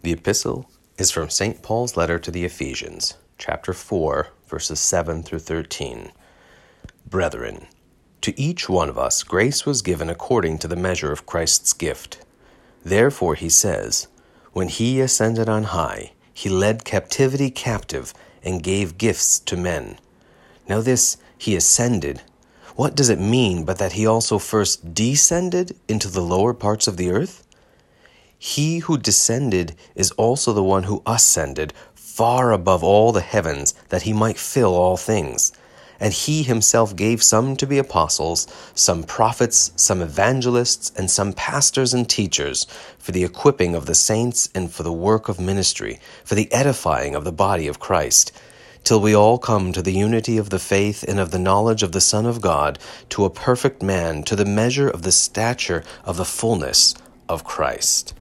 The epistle is from St. Paul's letter to the Ephesians, chapter 4, verses 7 through 13. Brethren, to each one of us grace was given according to the measure of Christ's gift. Therefore he says, when he ascended on high, he led captivity captive and gave gifts to men. Now this he ascended. What does it mean but that he also first descended into the lower parts of the earth? He who descended is also the one who ascended far above all the heavens, that he might fill all things. And he himself gave some to be apostles, some prophets, some evangelists, and some pastors and teachers, for the equipping of the saints and for the work of ministry, for the edifying of the body of Christ, till we all come to the unity of the faith and of the knowledge of the Son of God, to a perfect man, to the measure of the stature of the fullness of Christ.